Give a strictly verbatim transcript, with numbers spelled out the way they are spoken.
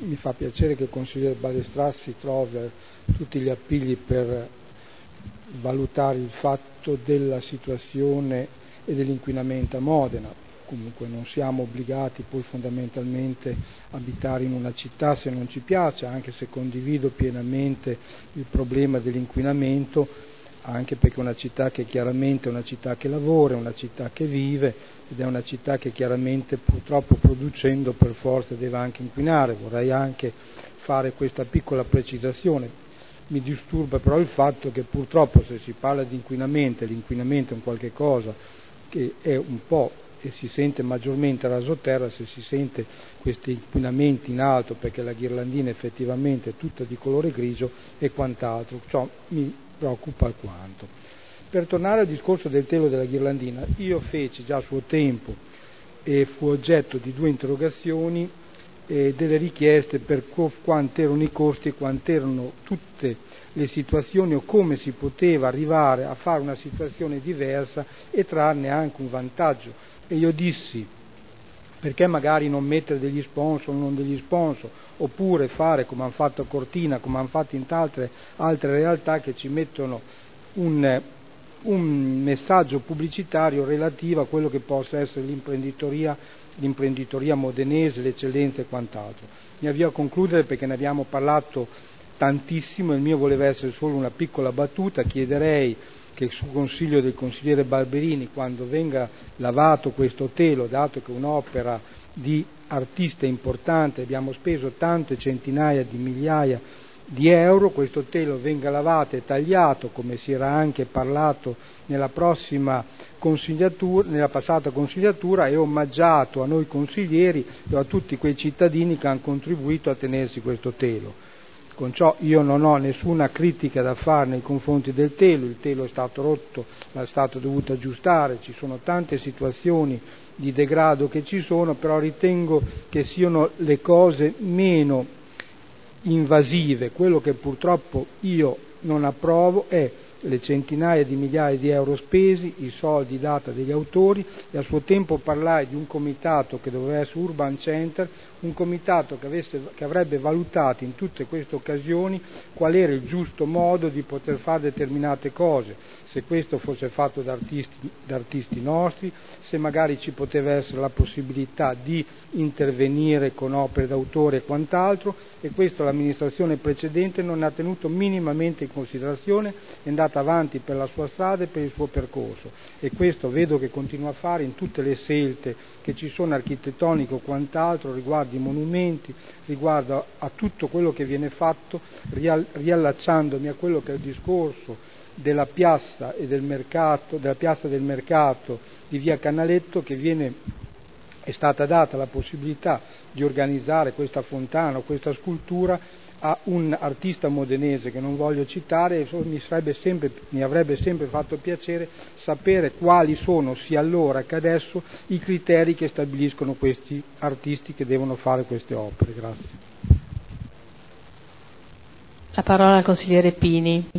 mi fa piacere che il consigliere Balestrassi trovi tutti gli appigli per valutare il fatto della situazione e dell'inquinamento a Modena. Comunque non siamo obbligati poi fondamentalmente a abitare in una città se non ci piace, anche se condivido pienamente il problema dell'inquinamento, anche perché è una città che chiaramente è una città che lavora, è una città che vive ed è una città che chiaramente purtroppo producendo per forza deve anche inquinare. Vorrei anche fare questa piccola precisazione. Mi disturba però il fatto che purtroppo se si parla di inquinamento, l'inquinamento è un qualche cosa che è un po' e si sente maggiormente rasoterra se si sente questi inquinamenti in alto, perché la ghirlandina effettivamente è tutta di colore grigio e quant'altro, ciò mi preoccupa alquanto. Per tornare al discorso del telo della ghirlandina, io feci già a suo tempo e fu oggetto di due interrogazioni e delle richieste per co- quanti erano i costi e quante erano tutte le situazioni o come si poteva arrivare a fare una situazione diversa e trarne anche un vantaggio. E io dissi, perché magari non mettere degli sponsor o non degli sponsor, oppure fare come hanno fatto a Cortina, come hanno fatto in altre, altre realtà che ci mettono un, un messaggio pubblicitario relativo a quello che possa essere l'imprenditoria, l'imprenditoria modenese, l'eccellenza e quant'altro. Mi avvio a concludere perché ne abbiamo parlato tantissimo, il mio voleva essere solo una piccola battuta. Chiederei che su consiglio del consigliere Barberini, quando venga lavato questo telo, dato che è un'opera di artista importante, abbiamo speso tante centinaia di migliaia di euro, questo telo venga lavato e tagliato, come si era anche parlato nella prossima consigliatura, nella passata consigliatura, e omaggiato a noi consiglieri e a tutti quei cittadini che hanno contribuito a tenersi questo telo. Con ciò io non ho nessuna critica da fare nei confronti del telo, il telo è stato rotto, è stato dovuto aggiustare, ci sono tante situazioni di degrado che ci sono, però ritengo che siano le cose meno invasive. Quello che purtroppo io non approvo è le centinaia di migliaia di euro spesi, i soldi dati dagli autori, e a suo tempo parlai di un comitato che doveva essere Urban Center, un comitato che, avesse, che avrebbe valutato in tutte queste occasioni qual era il giusto modo di poter fare determinate cose, se questo fosse fatto da artisti, da artisti nostri, se magari ci poteva essere la possibilità di intervenire con opere d'autore e quant'altro, e questo l'amministrazione precedente non ha tenuto minimamente in considerazione, è andata avanti per la sua strada e per il suo percorso, e questo vedo che continua a fare in tutte le scelte che ci sono architettoniche o quant'altro, riguardo i monumenti, riguardo a tutto quello che viene fatto, riallacciandomi a quello che è il discorso della piazza e del mercato, della piazza del mercato di via Canaletto, che viene, è stata data la possibilità di organizzare questa fontana o questa scultura a un artista modenese che non voglio citare, e mi, sarebbe sempre, mi avrebbe sempre fatto piacere sapere quali sono sia allora che adesso i criteri che stabiliscono questi artisti che devono fare queste opere. Grazie. La parola al consigliere Pini.